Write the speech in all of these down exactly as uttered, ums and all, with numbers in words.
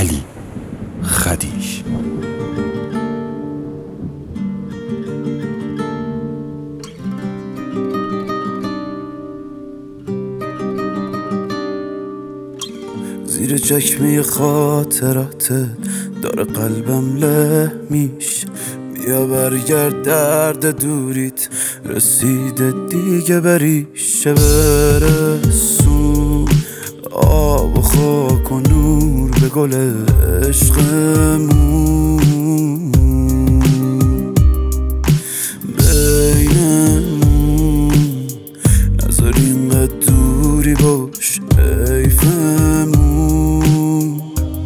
علی خدیج. زیر چکمه خاطراتت داره قلبم له میشه، بیا برگرد درد دوریت رسیده دیگه بریشه، برسون آب و خاک و نور به گل عشقمون، بینمون نذار اینقدر دوری باش حیفمون.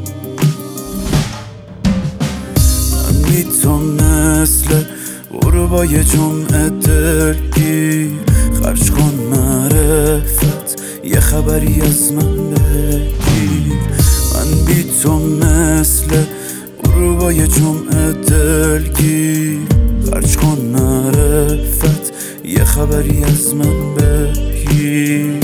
من بی تو مثل غروبای جمعه دلگیر، خرج کن معرفت یه خبری از من بگیر. من بی تو مثل غروبای جمعه دلگیر، خرج کن معرفت یه خبری از من بگیر.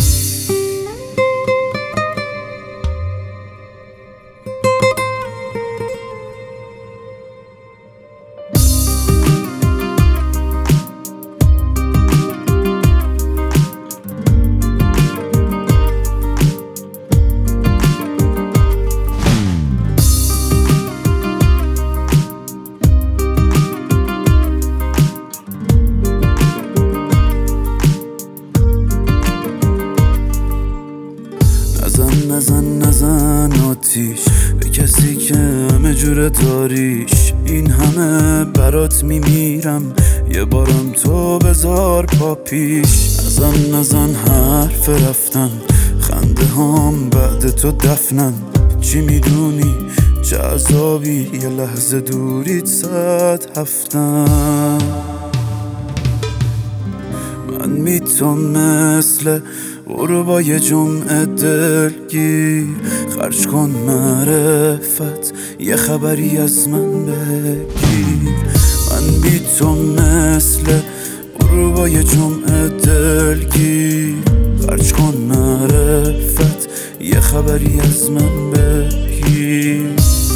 نزن نزن نزن آتیش به کسی که همه جوره داریش، این همه برات میمیرم یه بارم تو بذار پا پیش. نزن نزن حرف رفتن، خنده هام بعد تو دفنن، چی میدونی چه عذابی یه لحظه دوریت صد هفتن. من بی تو مثل غروبای جمعه دلگیر، خرج کن معرفت یه خبری از من بگیر. من بی تو مثل غروبای جمعه دلگیر، خرج کن معرفت یه خبری از من بگیر.